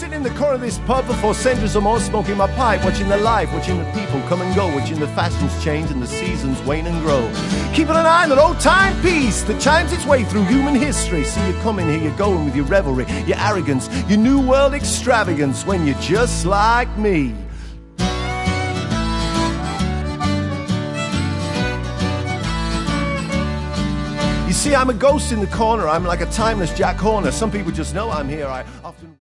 sitting in the corner of this pub for 4 centuries or more, smoking my pipe, watching the life, watching the people come and go, watching the fashions change and the seasons wane and grow. Keeping an eye on that old timepiece that chimes its way through human history. See you coming, here you going with your revelry, your arrogance, your new world extravagance, when you're just like me. You see, I'm a ghost in the corner. I'm like a timeless Jack Horner. Some people just know I'm here. I often...